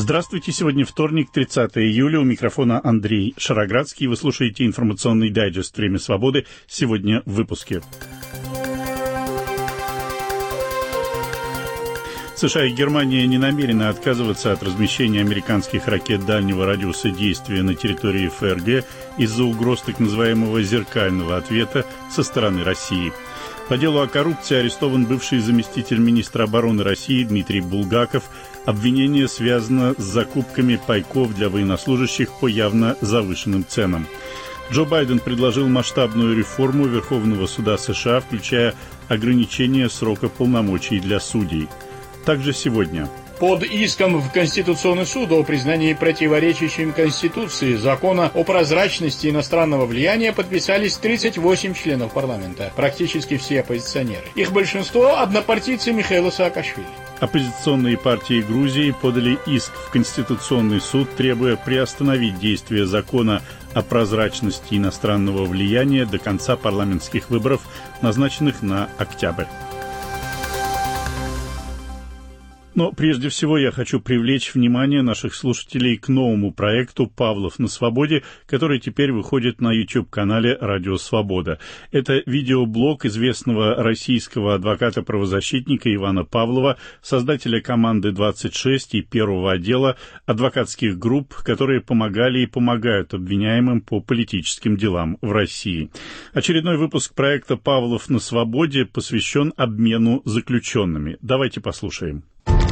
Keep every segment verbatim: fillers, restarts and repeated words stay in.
Здравствуйте, сегодня вторник, тридцатое июля, у микрофона Андрей Шароградский. Вы слушаете информационный дайджест «Время свободы». Сегодня в выпуске. США и Германия не намерены отказываться от размещения американских ракет дальнего радиуса действия на территории ФРГ из-за угроз так называемого зеркального ответа со стороны России. По делу о коррупции арестован бывший заместитель министра обороны России Дмитрий Булгаков. Обвинение связано с закупками пайков для военнослужащих по явно завышенным ценам. Джо Байден предложил масштабную реформу Верховного суда США, включая ограничение срока полномочий для судей. Также сегодня. Под иском в Конституционный суд о признании противоречащим Конституции закона о прозрачности иностранного влияния подписались тридцать восемь членов парламента, практически все оппозиционеры. Их большинство – однопартийцы Михаила Саакашвили. Оппозиционные партии Грузии подали иск в Конституционный суд, требуя приостановить действие закона о прозрачности иностранного влияния до конца парламентских выборов, назначенных на октябрь. Но прежде всего я хочу привлечь внимание наших слушателей к новому проекту «Павлов на свободе», который теперь выходит на YouTube-канале «Радио Свобода». Это видеоблог известного российского адвоката-правозащитника Ивана Павлова, создателя команды двадцать шесть и первого отдела адвокатских групп, которые помогали и помогают обвиняемым по политическим делам в России. Очередной выпуск проекта «Павлов на свободе» посвящен обмену заключенными. Давайте послушаем.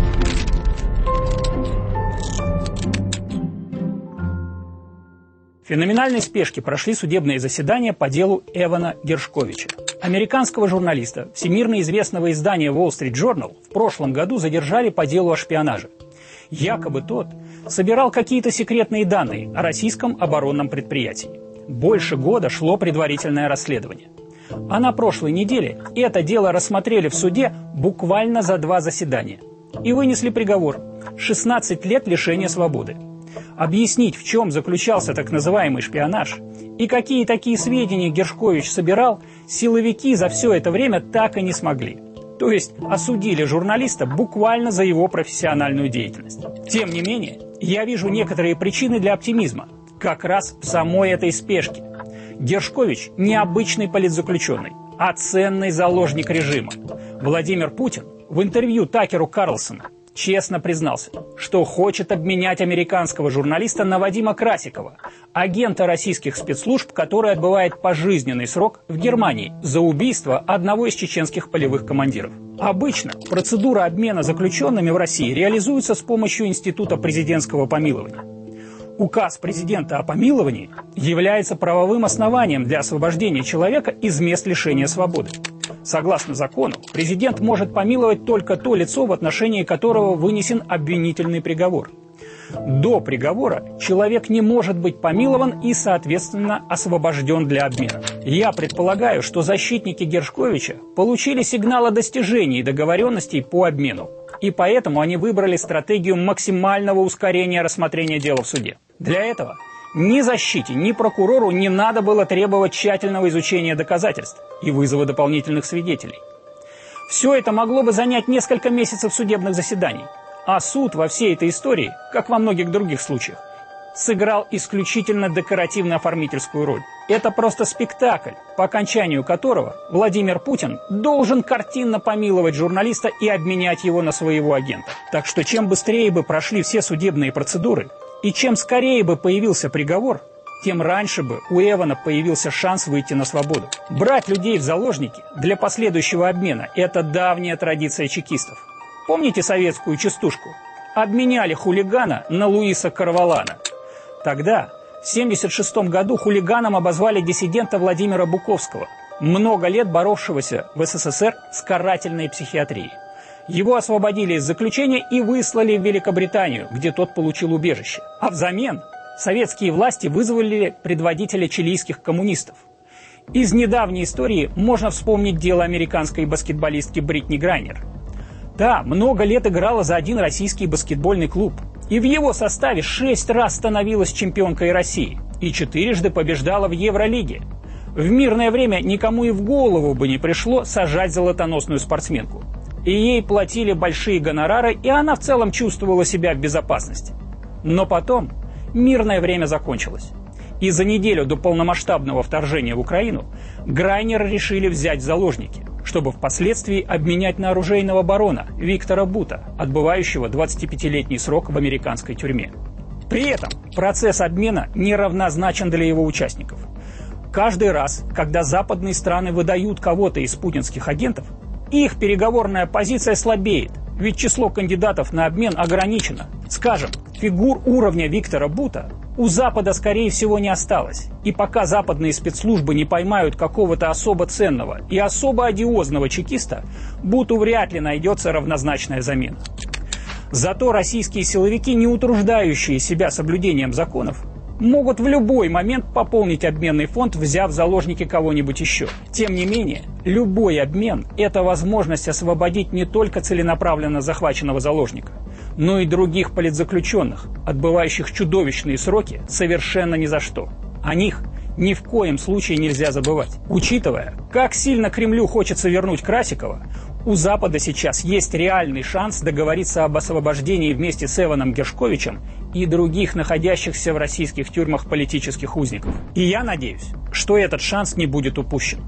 В феноменальной спешке прошли судебные заседания по делу Эвана Гершковича. Американского журналиста, всемирно известного издания Wall Street Journal, в прошлом году задержали по делу о шпионаже. Якобы тот собирал какие-то секретные данные о российском оборонном предприятии. Больше года шло предварительное расследование. А на прошлой неделе это дело рассмотрели в суде буквально за два заседания. И вынесли приговор – шестнадцать лет лишения свободы. Объяснить, в чем заключался так называемый шпионаж и какие такие сведения Гершкович собирал, силовики за все это время так и не смогли. То есть осудили журналиста буквально за его профессиональную деятельность. Тем не менее, я вижу некоторые причины для оптимизма, как раз в самой этой спешке. Гершкович не обычный политзаключенный, а ценный заложник режима. Владимир Путин в интервью Такеру Карлсону честно признался, что хочет обменять американского журналиста на Вадима Красикова, агента российских спецслужб, который отбывает пожизненный срок в Германии за убийство одного из чеченских полевых командиров. Обычно процедура обмена заключенными в России реализуется с помощью института президентского помилования. Указ президента о помиловании является правовым основанием для освобождения человека из мест лишения свободы. Согласно закону, президент может помиловать только то лицо, в отношении которого вынесен обвинительный приговор. До приговора человек не может быть помилован и, соответственно, освобожден для обмена. Я предполагаю, что защитники Гершковича получили сигнал о достижении договоренностей по обмену, и поэтому они выбрали стратегию максимального ускорения рассмотрения дела в суде. Для этого ни защите, ни прокурору не надо было требовать тщательного изучения доказательств и вызова дополнительных свидетелей. Все это могло бы занять несколько месяцев судебных заседаний, а суд во всей этой истории, как во многих других случаях, сыграл исключительно декоративно-оформительскую роль. Это просто спектакль, по окончанию которого Владимир Путин должен картинно помиловать журналиста и обменять его на своего агента. Так что чем быстрее бы прошли все судебные процедуры, и чем скорее бы появился приговор, тем раньше бы у Эвана появился шанс выйти на свободу. Брать людей в заложники для последующего обмена – это давняя традиция чекистов. Помните советскую частушку? Обменяли хулигана на Луиса Карвалана. Тогда, в семьдесят шестом году, хулиганом обозвали диссидента Владимира Буковского, много лет боровшегося в СССР с карательной психиатрией. Его освободили из заключения и выслали в Великобританию, где тот получил убежище. А взамен советские власти вызвали предводителя чилийских коммунистов. Из недавней истории можно вспомнить дело американской баскетболистки Бритни Грайнер. Та много лет играла за один российский баскетбольный клуб, и в его составе шесть раз становилась чемпионкой России и четырежды побеждала в Евролиге. В мирное время никому и в голову бы не пришло сажать золотоносную спортсменку. И ей платили большие гонорары, и она в целом чувствовала себя в безопасности. Но потом мирное время закончилось. И за неделю до полномасштабного вторжения в Украину Грайнера решили взять в заложники, чтобы впоследствии обменять на оружейного барона Виктора Бута, отбывающего двадцатипятилетний срок в американской тюрьме. При этом процесс обмена неравнозначен для его участников. Каждый раз, когда западные страны выдают кого-то из путинских агентов, их переговорная позиция слабеет, ведь число кандидатов на обмен ограничено. Скажем, фигур уровня Виктора Бута у Запада, скорее всего, не осталось. И пока западные спецслужбы не поймают какого-то особо ценного и особо одиозного чекиста, Буту вряд ли найдется равнозначная замена. Зато российские силовики, не утруждающие себя соблюдением законов, могут в любой момент пополнить обменный фонд, взяв в заложники кого-нибудь еще. Тем не менее, любой обмен – это возможность освободить не только целенаправленно захваченного заложника, но и других политзаключенных, отбывающих чудовищные сроки совершенно ни за что. О них ни в коем случае нельзя забывать. Учитывая, как сильно Кремлю хочется вернуть Красикова, у Запада сейчас есть реальный шанс договориться об освобождении вместе с Эваном Гершковичем и других находящихся в российских тюрьмах политических узников. И я надеюсь, что этот шанс не будет упущен.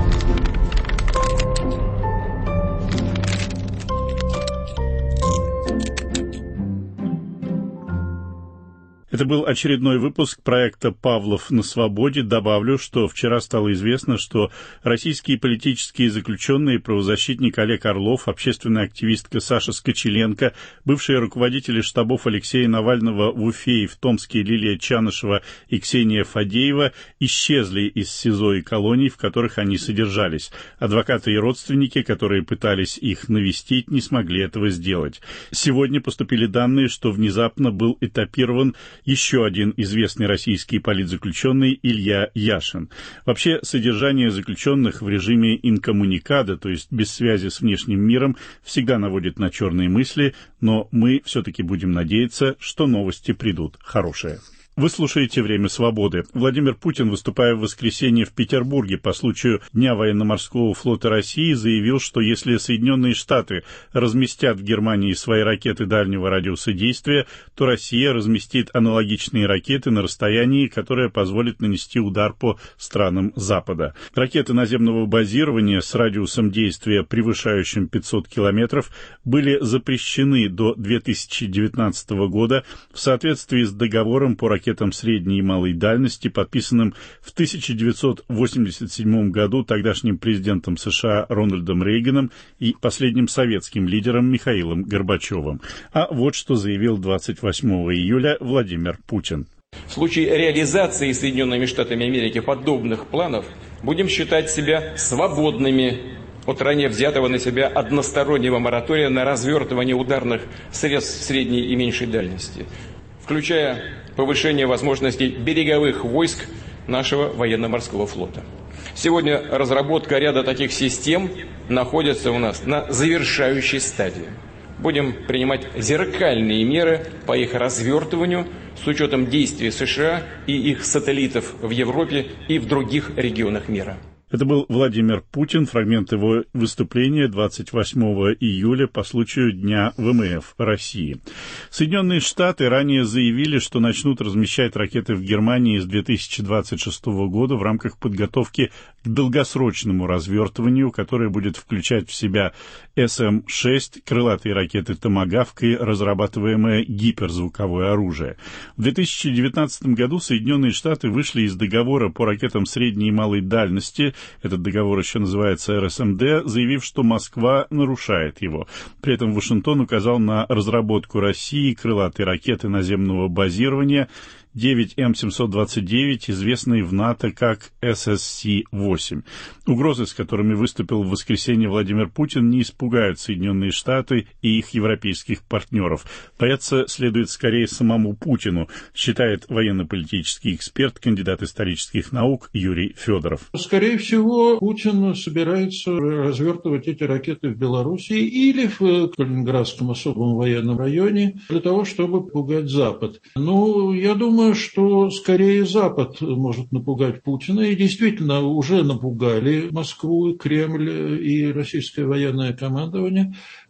Это был очередной выпуск проекта «Павлов на свободе». Добавлю, что вчера стало известно, что российские политические заключенные, правозащитник Олег Орлов, общественная активистка Саша Скочеленко, бывшие руководители штабов Алексея Навального в Уфе и в Томске Лилия Чанышева и Ксения Фадеева исчезли из СИЗО и колоний, в которых они содержались. Адвокаты и родственники, которые пытались их навестить, не смогли этого сделать. Сегодня поступили данные, что внезапно был этапирован еще один известный российский политзаключенный Илья Яшин. Вообще, содержание заключенных в режиме инкоммуникадо, то есть без связи с внешним миром, всегда наводит на черные мысли, но мы все-таки будем надеяться, что новости придут хорошие. Вы слушаете «Время свободы». Владимир Путин, выступая в воскресенье в Петербурге по случаю Дня военно-морского флота России, заявил, что если Соединенные Штаты разместят в Германии свои ракеты дальнего радиуса действия, то Россия разместит аналогичные ракеты на расстоянии, которое позволит нанести удар по странам Запада. Ракеты наземного базирования с радиусом действия, превышающим пятьсот километров, были запрещены до две тысячи девятнадцатого года в соответствии с договором по ракетам ракетам средней и малой дальности, подписанным в тысяча девятьсот восемьдесят седьмом году тогдашним президентом США Рональдом Рейганом и последним советским лидером Михаилом Горбачевым. А вот что заявил двадцать восьмого июля Владимир Путин. В случае реализации Соединенными Штатами Америки подобных планов будем считать себя свободными от ранее взятого на себя одностороннего моратория на развертывание ударных средств средней и меньшей дальности, включая повышение возможностей береговых войск нашего военно-морского флота. Сегодня разработка ряда таких систем находится у нас на завершающей стадии. Будем принимать зеркальные меры по их развертыванию с учетом действий США и их сателлитов в Европе и в других регионах мира. Это был Владимир Путин, фрагмент его выступления двадцать восьмого июля по случаю Дня ВМФ России. Соединенные Штаты ранее заявили, что начнут размещать ракеты в Германии с две тысячи двадцать шестого года в рамках подготовки к долгосрочному развертыванию, которое будет включать в себя эс эм шесть, крылатые ракеты «Томагавк» и разрабатываемое гиперзвуковое оружие. В две тысячи девятнадцатом году Соединенные Штаты вышли из договора по ракетам средней и малой дальности. Этот договор еще называется эр эс эм дэ, заявив, что Москва нарушает его. При этом Вашингтон указал на разработку России крылатой ракеты наземного базирования девять эм семьсот двадцать девять, известной в НАТО как эс эс си восемь. Угрозы, с которыми выступил в воскресенье Владимир Путин, не испугают Соединенные Штаты и их европейских партнеров. Бояться следует скорее самому Путину, считает военно-политический эксперт, кандидат исторических наук Юрий Федоров. Скорее всего, Путин собирается развертывать эти ракеты в Белоруссии или в Калининградском особом военном районе для того, чтобы пугать Запад. Ну, я думаю, что скорее Запад может напугать Путина, и действительно уже напугали Москву, Кремль и российское военное командование,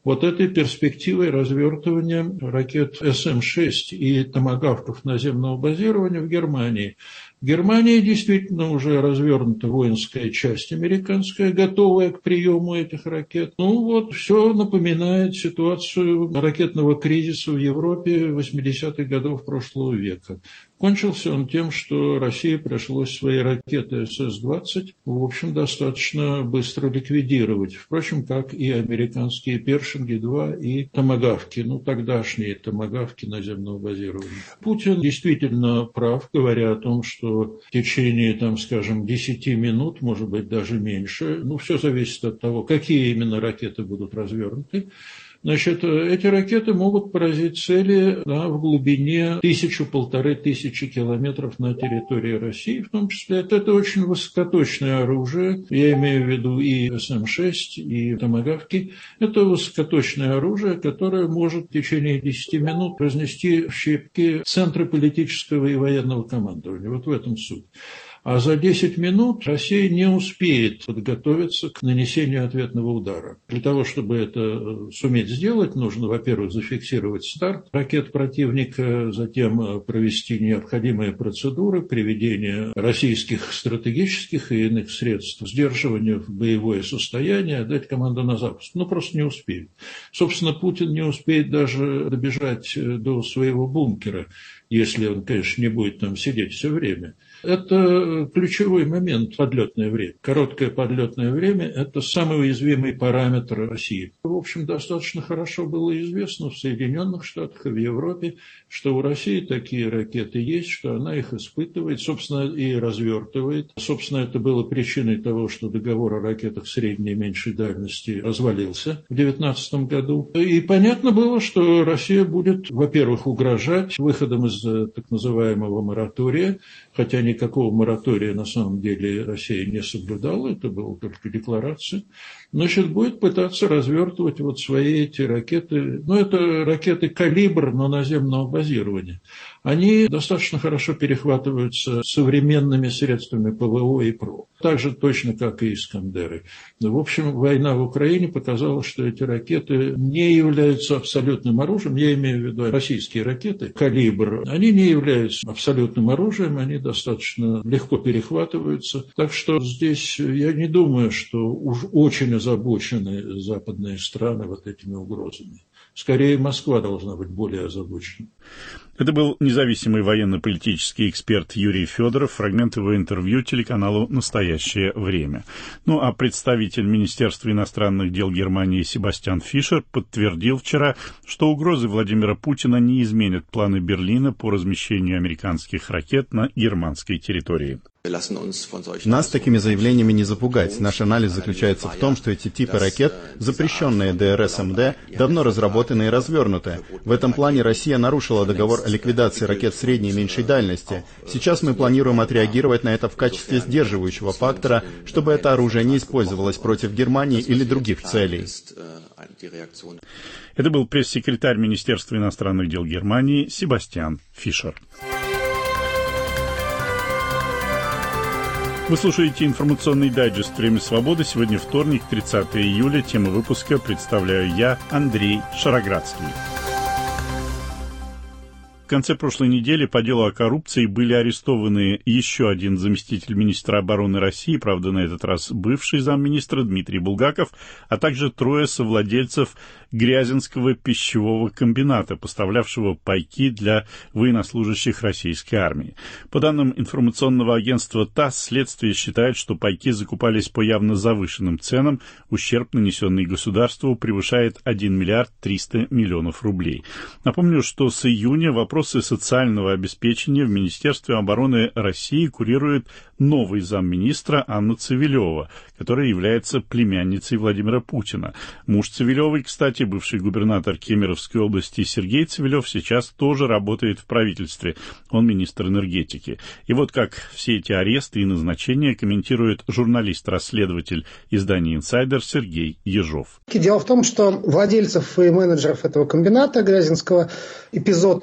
вот этой перспективой развертывания ракет эс эм шесть и томагавков наземного базирования в Германии. В Германии действительно уже развернута воинская часть американская, готовая к приему этих ракет. Ну вот, все напоминает ситуацию ракетного кризиса в Европе восьмидесятых годов прошлого века. Кончился он тем, что России пришлось свои ракеты эс эс двадцать, в общем, достаточно быстро ликвидировать. Впрочем, как и американские Першинги-два и томагавки, ну, тогдашние томагавки наземного базирования. Путин действительно прав, говоря о том, что в течение, там, скажем, десяти минут, может быть, даже меньше, ну, все зависит от того, какие именно ракеты будут развернуты. Значит, эти ракеты могут поразить цели, да, в глубине тысячу-полторы тысячи километров на территории России, в том числе. Это, это очень высокоточное оружие, я имею в виду и эс эм шесть, и томагавки. Это высокоточное оружие, которое может в течение десяти минут разнести в щепки центры политического и военного командования. Вот в этом суть. А за десять минут Россия не успеет подготовиться к нанесению ответного удара. Для того, чтобы это суметь сделать, нужно, во-первых, зафиксировать старт ракет противника, затем провести необходимые процедуры приведения российских стратегических и иных средств сдерживания в боевое состояние, дать команду на запуск. Ну, просто не успеет. Собственно, Путин не успеет даже добежать до своего бункера, если он, конечно, не будет там сидеть все время. Это ключевой момент, подлетное время. Короткое подлетное время – это самый уязвимый параметр России. В общем, достаточно хорошо было известно в Соединенных Штатах и в Европе, что у России такие ракеты есть, что она их испытывает, собственно, и развертывает. Собственно, это было причиной того, что договор о ракетах средней и меньшей дальности развалился в две тысячи девятнадцатом году. И понятно было, что Россия будет, во-первых, угрожать выходом из так называемого моратория, хотя никакого моратория на самом деле Россия не соблюдала, это была только декларация. Значит, будет пытаться развертывать вот свои эти ракеты, ну, это ракеты «Калибр», но наземного базирования. Они достаточно хорошо перехватываются современными средствами ПВО и ПРО. Так же точно, как и «Искандеры». В общем, война в Украине показала, что эти ракеты не являются абсолютным оружием. Я имею в виду российские ракеты «Калибр». Они не являются абсолютным оружием, они достаточно легко перехватываются. Так что здесь я не думаю, что уж очень озабочены западные страны вот этими угрозами. Скорее, Москва должна быть более озабочена. Это был независимый военно-политический эксперт Юрий Федоров. Фрагмент его интервью телеканалу «Настоящее время». Ну, а представитель Министерства иностранных дел Германии Себастьян Фишер подтвердил вчера, что угрозы Владимира Путина не изменят планы Берлина по размещению американских ракет на германской территории. Нас такими заявлениями не запугать. Наш анализ заключается в том, что эти типы ракет, запрещенные дэ эр эс эм дэ, давно разработаны и развернуты. В этом плане Россия нарушила договор о ликвидации ракет средней и меньшей дальности. Сейчас мы планируем отреагировать на это в качестве сдерживающего фактора, чтобы это оружие не использовалось против Германии или других целей. Это был пресс-секретарь Министерства иностранных дел Германии Себастьян Фишер. Вы слушаете информационный дайджест «Время свободы». Сегодня вторник, тридцатое июля. Тему выпуска представляю я, Андрей Шароградский. В конце прошлой недели по делу о коррупции были арестованы еще один заместитель министра обороны России, правда, на этот раз бывший замминистра Дмитрий Булгаков, а также трое совладельцев Грязинского пищевого комбината, поставлявшего пайки для военнослужащих российской армии. По данным информационного агентства ТАСС, следствие считает, что пайки закупались по явно завышенным ценам, ущерб, нанесенный государству, превышает один миллиард триста миллионов рублей. Напомню, что с июня вопросы социального обеспечения в Министерстве обороны России курирует новый замминистра Анна Цивилева, которая является племянницей Владимира Путина. Муж Цивилевой, кстати, бывший губернатор Кемеровской области Сергей Цивилев, сейчас тоже работает в правительстве. Он министр энергетики. И вот как все эти аресты и назначения комментирует журналист-расследователь издания «Инсайдер» Сергей Ежов. Дело в том, что владельцев и менеджеров этого комбината Грязинского эпизод с заключением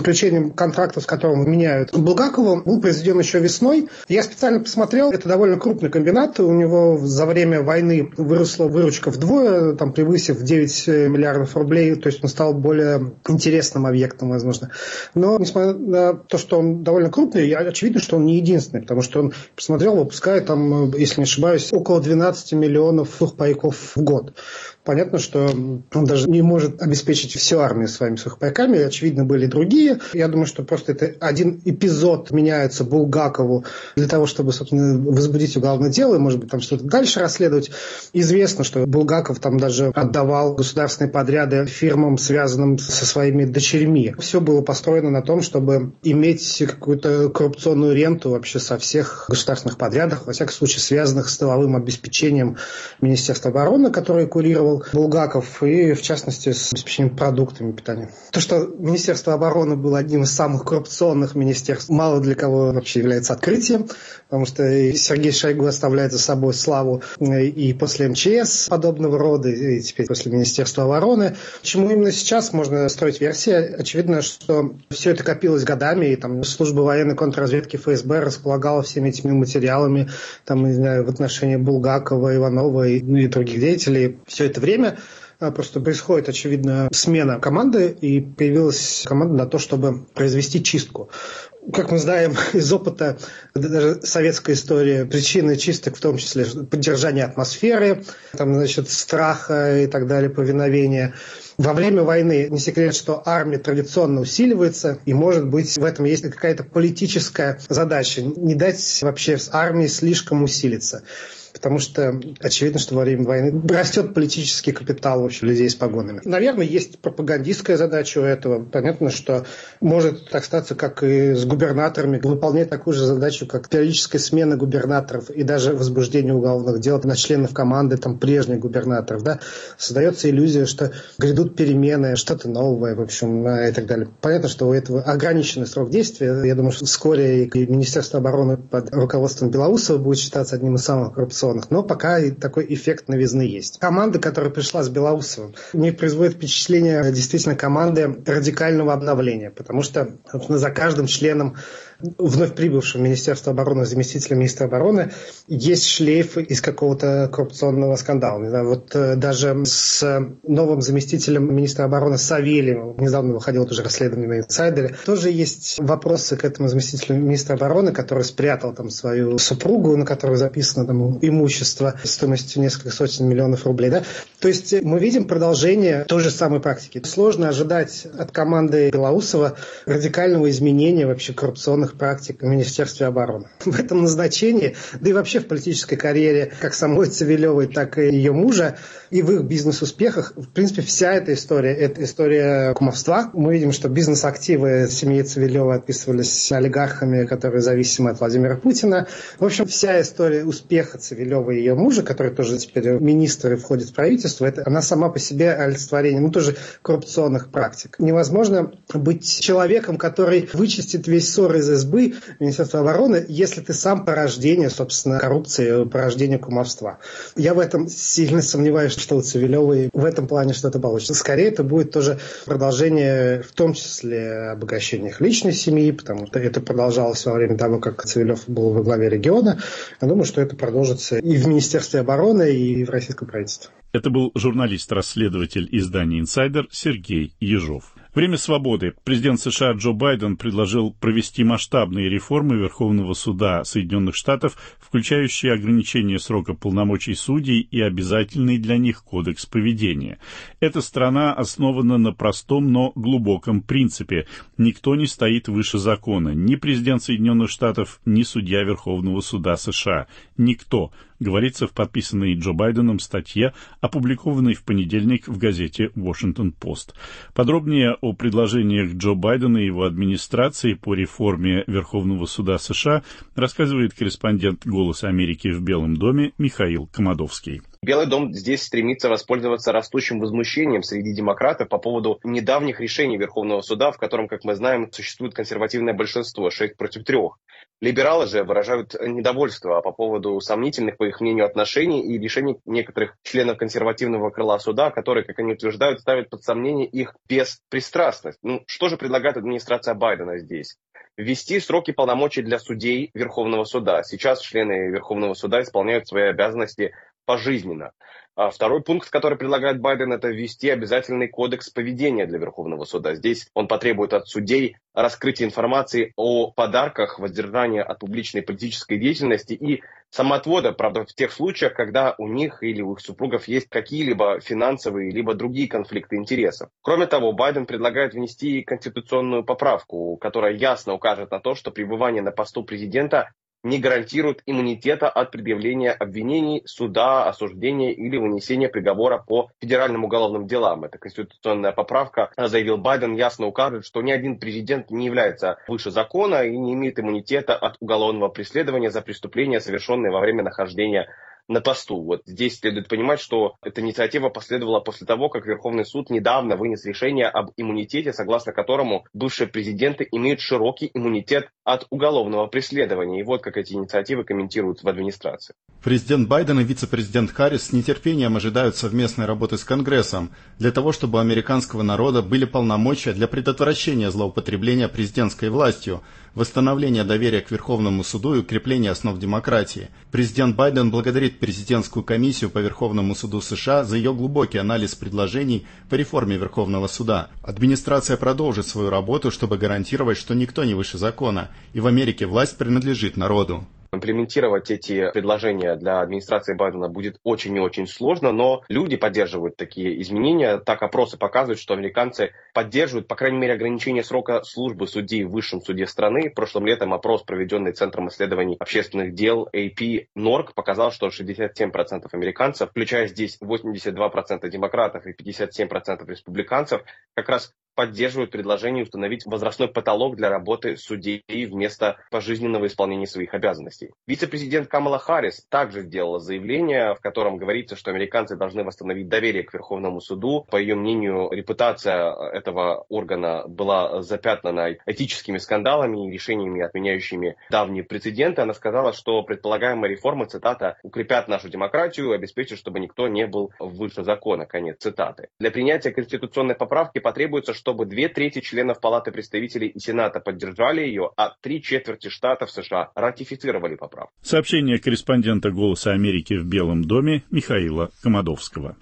заключением контракта, с которым меняют Булгакову, был произведен еще весной. Я специально посмотрел, это довольно крупный комбинат, у него за время войны выросла выручка вдвое, там превысив девять миллиардов рублей, то есть он стал более интересным объектом, возможно. Но, несмотря на то, что он довольно крупный, очевидно, что он не единственный, потому что он, посмотрел, выпускает там, если не ошибаюсь, около двенадцать миллионов сухпайков в год. Понятно, что он даже не может обеспечить всю армию своими сухпайками. Очевидно, были и другие. Я думаю, что просто это один эпизод меняется Булгакову для того, чтобы, собственно, возбудить уголовное дело и, может быть, там что-то дальше расследовать. Известно, что Булгаков там даже отдавал государственные подряды фирмам, связанным со своими дочерьми. Все было построено на том, чтобы иметь какую-то коррупционную ренту вообще со всех государственных подрядов, во всяком случае, связанных с тыловым обеспечением Министерства обороны, которое курировал Булгаков, и, в частности, с обеспечением продуктами питания. То, что Министерство обороны было одним из самых коррупционных министерств, мало для кого вообще является открытием, потому что Сергей Шойгу оставляет за собой славу и после эм че эс подобного рода, и теперь после Министерства обороны. Почему именно сейчас можно строить версии? Очевидно, что все это копилось годами, и там служба военной контрразведки эф эс бэ располагала всеми этими материалами там, не знаю, в отношении Булгакова, Иванова и, ну, и других деятелей. Все это время просто происходит, очевидно, смена команды, и появилась команда на то, чтобы произвести чистку. Как мы знаем из опыта, даже советская история, причины чисток, в том числе поддержание атмосферы, там, значит, страха и так далее, повиновения. Во время войны не секрет, что армия традиционно усиливается, и, может быть, в этом есть какая-то политическая задача, не дать вообще армии слишком усилиться. Потому что очевидно, что во время войны растет политический капитал вообще людей с погонами. Наверное, есть пропагандистская задача у этого. Понятно, что может так статься, как и с губернаторами, выполнять такую же задачу, как периодическая смена губернаторов и даже возбуждение уголовных дел на членов команды там, прежних губернаторов. Да? Создается иллюзия, что грядут перемены, что-то новое, в общем, и так далее. Понятно, что у этого ограниченный срок действия. Я думаю, что вскоре и Министерство обороны под руководством Белоусова будет считаться одним из самых коррупционных. Но пока и такой эффект новизны есть. Команда, которая пришла с Белоусовым, не производит впечатление действительно команды радикального обновления, потому что, собственно, за каждым членом вновь прибывшего Министерства обороны, заместителя министра обороны, есть шлейф из какого-то коррупционного скандала. Не знаю, вот э, даже с новым заместителем министра обороны Савельевым, недавно выходило тоже расследование на инсайдере, тоже есть вопросы к этому заместителю министра обороны, который спрятал там свою супругу, на которой записано там имущество стоимостью несколько сотен миллионов рублей. Да? То есть мы видим продолжение той же самой практики. Сложно ожидать от команды Белоусова радикального изменения вообще коррупционных практик в Министерстве обороны. В этом назначении, да и вообще в политической карьере как самой Цивилевой, так и ее мужа, и в их бизнес-успехах, в принципе, вся эта история, это история кумовства. Мы видим, что бизнес-активы семьи Цивилевой отписывались олигархами, которые зависимы от Владимира Путина. В общем, вся история успеха Цивилевой и ее мужа, который тоже теперь министр и входит в правительство, это она сама по себе олицетворение, ну, тоже коррупционных практик. Невозможно быть человеком, который вычистит весь ссор из эс бэ, Министерства обороны, если ты сам порождение, собственно, коррупции, порождение кумовства. Я в этом сильно сомневаюсь, что у Цивилевой в этом плане что-то получится. Скорее, это будет тоже продолжение, в том числе, обогащения их личной семьи, потому что это продолжалось во время того, как Цивилев был во главе региона. Я думаю, что это продолжится и в Министерстве обороны, и в российском правительстве. Это был журналист-расследователь издания «Инсайдер» Сергей Ежов. Время свободы. Президент США Джо Байден предложил провести масштабные реформы Верховного суда Соединенных Штатов, включающие ограничение срока полномочий судей и обязательный для них кодекс поведения. Эта страна основана на простом, но глубоком принципе. Никто не стоит выше закона. Ни президент Соединенных Штатов, ни судья Верховного суда США. Никто. Говорится в подписанной Джо Байденом статье, опубликованной в понедельник в газете «Вашингтон-Пост». Подробнее о предложениях Джо Байдена и его администрации по реформе Верховного суда США рассказывает корреспондент «Голоса Америки» в Белом доме Михаил Комадовский. Белый дом здесь стремится воспользоваться растущим возмущением среди демократов по поводу недавних решений Верховного суда, в котором, как мы знаем, существует консервативное большинство, шесть против трех. Либералы же выражают недовольство по поводу сомнительных, по их мнению, отношений и решений некоторых членов консервативного крыла суда, которые, как они утверждают, ставят под сомнение их беспристрастность. Ну, что же предлагает администрация Байдена здесь? Ввести сроки полномочий для судей Верховного суда. Сейчас члены Верховного суда исполняют свои обязанности пожизненно. А второй пункт, который предлагает Байден, это ввести обязательный кодекс поведения для Верховного суда. Здесь он потребует от судей раскрытия информации о подарках, воздержания от публичной политической деятельности и самоотвода, правда, в тех случаях, когда у них или у их супругов есть какие-либо финансовые либо другие конфликты интересов. Кроме того, Байден предлагает внести конституционную поправку, которая ясно укажет на то, что пребывание на посту президента не гарантирует иммунитета от предъявления обвинений, суда, осуждения или вынесения приговора по федеральным уголовным делам. Эта конституционная поправка, заявил Байден, ясно укажет, что ни один президент не является выше закона и не имеет иммунитета от уголовного преследования за преступления, совершенные во время нахождения на посту. Вот здесь следует понимать, что эта инициатива последовала после того, как Верховный суд недавно вынес решение об иммунитете, согласно которому бывшие президенты имеют широкий иммунитет от уголовного преследования. И вот как эти инициативы комментируют в администрации. Президент Байден и вице-президент Харрис с нетерпением ожидают совместной работы с Конгрессом для того, чтобы у американского народа были полномочия для предотвращения злоупотребления президентской властью, восстановления доверия к Верховному суду и укрепления основ демократии. Президент Байден благодарит президентскую комиссию по Верховному суду США за ее глубокий анализ предложений по реформе Верховного суда. Администрация продолжит свою работу, чтобы гарантировать, что никто не выше закона, и в Америке власть принадлежит народу. Имплементировать эти предложения для администрации Байдена будет очень и очень сложно, но люди поддерживают такие изменения. Так опросы показывают, что американцы поддерживают, по крайней мере, ограничение срока службы судьи в высшем суде страны. Прошлым летом опрос, проведенный Центром исследований общественных дел эй пи Норк, показал, что шестьдесят семь процентов американцев, включая здесь восемьдесят два процента демократов и пятьдесят семь процентов республиканцев, как раз поддерживают предложение установить возрастной потолок для работы судей вместо пожизненного исполнения своих обязанностей. Вице-президент Камала Харрис также сделала заявление, в котором говорится, что американцы должны восстановить доверие к Верховному суду. По ее мнению, репутация этого органа была запятнана этическими скандалами и решениями, отменяющими давние прецеденты. Она сказала, что предполагаемые реформы, цитата, «укрепят нашу демократию и обеспечат, чтобы никто не был выше закона». Конец цитаты. Для принятия конституционной поправки потребуется, чтобы две трети членов Палаты представителей и Сената поддержали ее, а три четверти штатов США ратифицировали поправку. Сообщение корреспондента «Голоса Америки» в Белом доме Михаила Комадовского.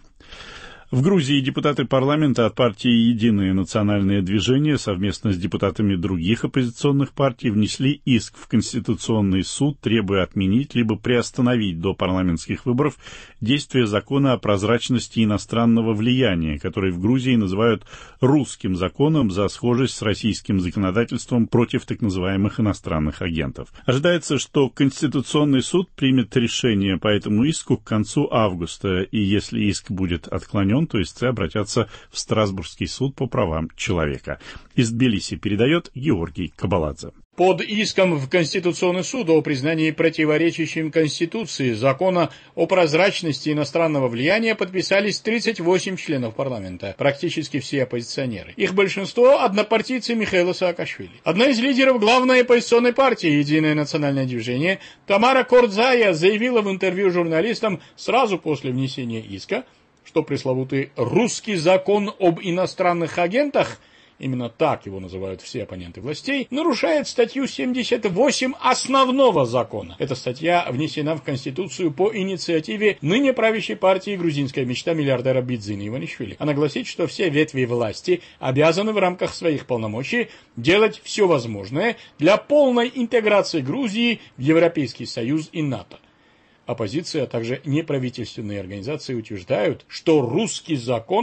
В Грузии депутаты парламента от партии «Единое национальное движение» совместно с депутатами других оппозиционных партий внесли иск в Конституционный суд, требуя отменить либо приостановить до парламентских выборов действие закона о прозрачности иностранного влияния, который в Грузии называют русским законом за схожесть с российским законодательством против так называемых иностранных агентов. Ожидается, что Конституционный суд примет решение по этому иску к концу августа, и если иск будет отклонен, то истцы обратятся в Страсбургский суд по правам человека. Из Тбилиси передает Георгий Кабаладзе. Под иском в Конституционный суд о признании противоречащим Конституции закона о прозрачности иностранного влияния подписались тридцать восемь членов парламента, практически все оппозиционеры. Их большинство – однопартийцы Михаила Саакашвили. Одна из лидеров главной оппозиционной партии «Единое национальное движение» Тамара Кордзая заявила в интервью журналистам сразу после внесения иска, что пресловутый «русский закон об иностранных агентах», именно так его называют все оппоненты властей, нарушает статью семьдесят восемь основного закона. Эта статья внесена в Конституцию по инициативе ныне правящей партии «Грузинская мечта» миллиардера Бидзина Иванишвили. Она гласит, что все ветви власти обязаны в рамках своих полномочий делать все возможное для полной интеграции Грузии в Европейский Союз и НАТО. Оппозиция, а также неправительственные организации утверждают, что русский закон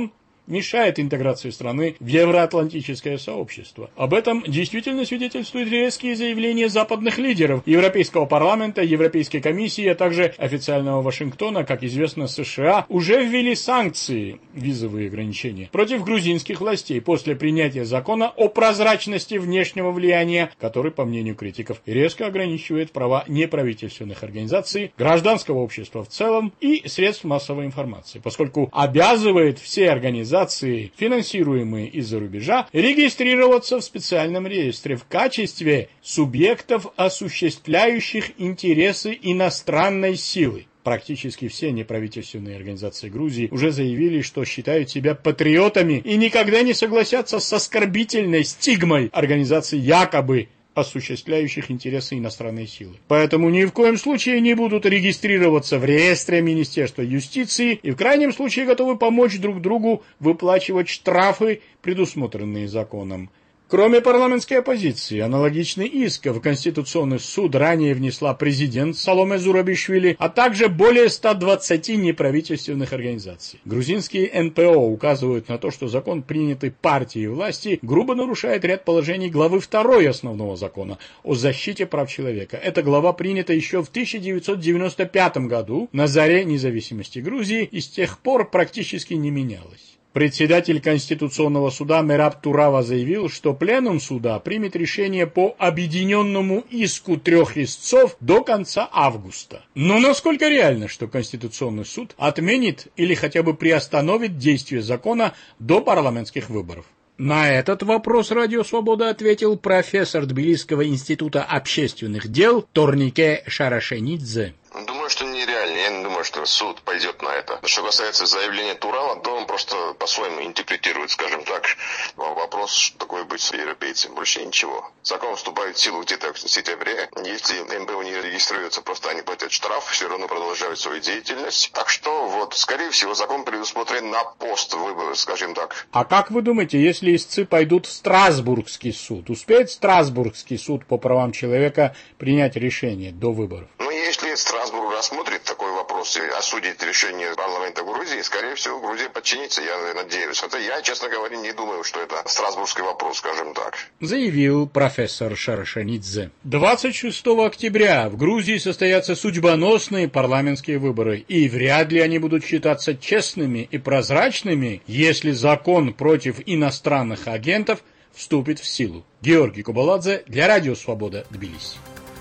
мешает интеграции страны в евроатлантическое сообщество. Об этом действительно свидетельствуют резкие заявления западных лидеров Европейского парламента, Европейской комиссии, а также официального Вашингтона. Как известно, США уже ввели санкции, визовые ограничения, против грузинских властей после принятия закона о прозрачности внешнего влияния, который, по мнению критиков, резко ограничивает права неправительственных организаций, гражданского общества в целом и средств массовой информации, поскольку обязывает все организации, финансируемые из-за рубежа, регистрироваться в специальном реестре в качестве субъектов, осуществляющих интересы иностранной силы. Практически все неправительственные организации Грузии уже заявили, что считают себя патриотами и никогда не согласятся с оскорбительной стигмой организаций, якобы осуществляющих интересы иностранной силы. Поэтому ни в коем случае не будут регистрироваться в реестре Министерства юстиции и в крайнем случае готовы помочь друг другу выплачивать штрафы, предусмотренные законом. Кроме парламентской оппозиции, аналогичный иск в Конституционный суд ранее внесла президент Саломе Зурабишвили, а также более ста двадцати неправительственных организаций. Грузинские эн пэ о указывают на то, что закон, принятый партией власти, грубо нарушает ряд положений главы второй основного закона о защите прав человека. Эта глава принята еще в тысяча девятьсот девяносто пятом году, на заре независимости Грузии, и с тех пор практически не менялась. Председатель Конституционного суда Мераб Турава заявил, что пленум суда примет решение по объединенному иску трех истцов до конца августа. Но насколько реально, что Конституционный суд отменит или хотя бы приостановит действие закона до парламентских выборов? На этот вопрос Радио Свобода ответил профессор Тбилисского института общественных дел Торнике Шарашенидзе. Думаю, что нереально. Я не думаю, что суд пойдет на это. Что касается заявления Турала, то он просто по-своему интерпретирует, скажем так, вопрос, что такое быть с европейцем. Больше ничего. Закон вступает в силу где-то в сентябре. Если эн пэ о не регистрируется, просто они платят штраф, все равно продолжают свою деятельность. Так что, вот, скорее всего, закон предусмотрен на пост-выборы, скажем так. А как вы думаете, если истцы пойдут в Страсбургский суд, успеет Страсбургский суд по правам человека принять решение до выборов? Ну, если Страсбург рассмотрит такой вопрос и осудит решение парламента Грузии, скорее всего, Грузия подчинится, я надеюсь. Хотя я, честно говоря, не думаю, что это страсбургский вопрос, скажем так. Заявил профессор Шарашенидзе. двадцать шестого октября в Грузии состоятся судьбоносные парламентские выборы, и вряд ли они будут считаться честными и прозрачными, если закон против иностранных агентов вступит в силу. Георгий Кубаладзе для Радио Свобода, Тбилиси.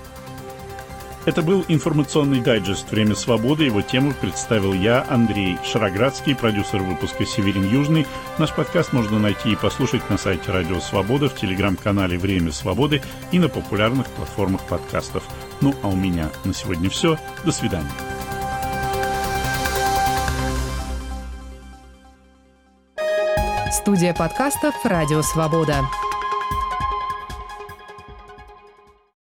Это был информационный дайджест «Время свободы». Его тему представил я, Андрей Шароградский, продюсер выпуска «Северин Южный». Наш подкаст можно найти и послушать на сайте Радио Свобода, в телеграм-канале «Время свободы» и на популярных платформах подкастов. Ну, а у меня на сегодня все. До свидания. Студия подкастов «Радио Свобода».